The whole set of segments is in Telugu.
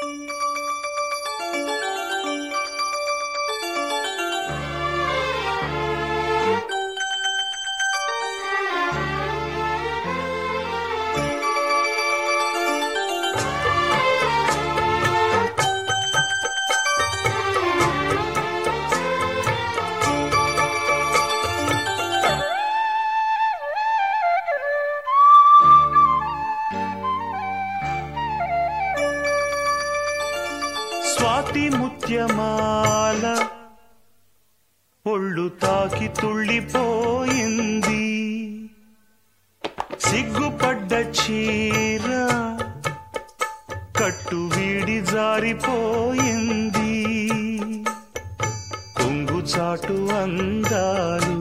స్వాతి ముత్యమాల ఒళ్ళు తాకి తుళ్ళిపోయింది, సిగ్గుపడ్డ చీర కట్టు వీడి జారిపోయింది, కొంగు చాటు అందాలు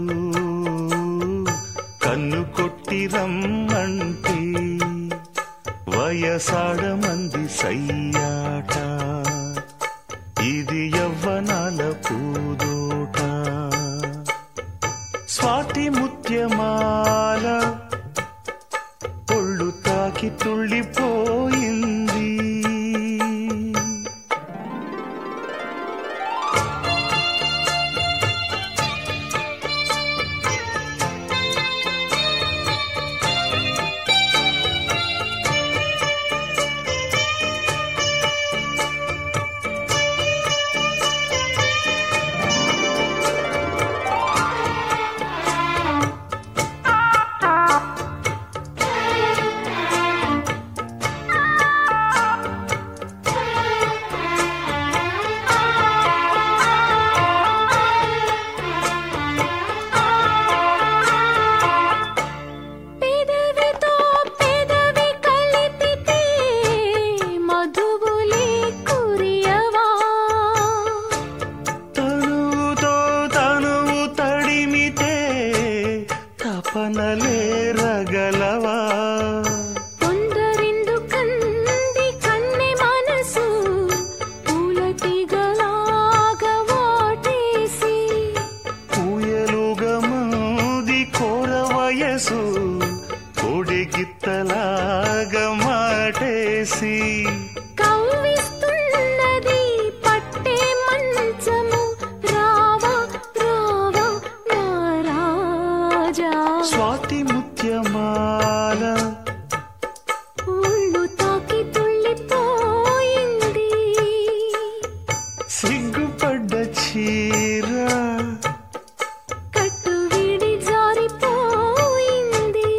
కన్ను కొట్టి రమ్మంటే వయసాడమంది సయ్యాట, ఇది యవ్వనాల పూదోట. స్వాతి ముత్యమాల ఒళ్ళు తాకి తుళ్ళిపోయింది. తపనలే రగలవా కొందరిందుకంది కన్నె మనసు పూలతిగలాగా వాటేసి, పూయలుగా మోది కోర వయసు కోడిగిత్తలాగా మాటేసి, కవ్విస్తున్నది పట్టే మంచము రావా రావా నా రాజా. స్వాతి ముత్యమాల ఒళ్ళు తాకి తుళ్ళిపోయింది, సిగ్గుపడ్డ చీర కట్టు వీడి జారిపోయింది.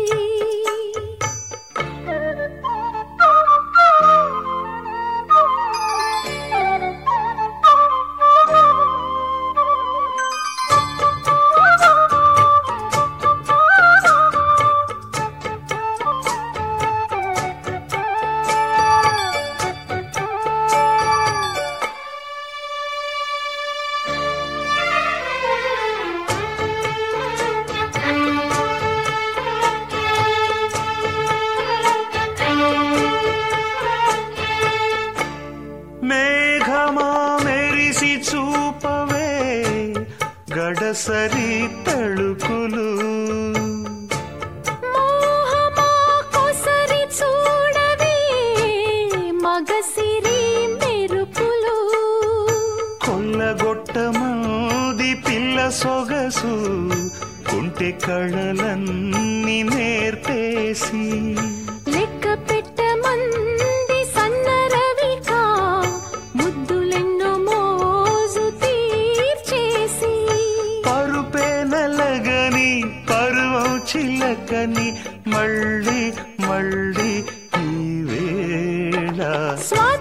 మేఘమా మెరిసి చూపవే గడసరి తళుకులు, మోహమా కొసరి చూడవే మగసిరి మెరుపులు, కొల్లగొట్టమోది పిల్ల సొగసు కుంటె కళలన్నీ నేర్పేసి, లెక్క పెట్టమంది సన్నరవిక ముద్దులెన్నో మోజు తీర్చేసి, పరుపే నలగని పరువం చిలకని మళ్ళీ మళ్ళీ ఈ వేళ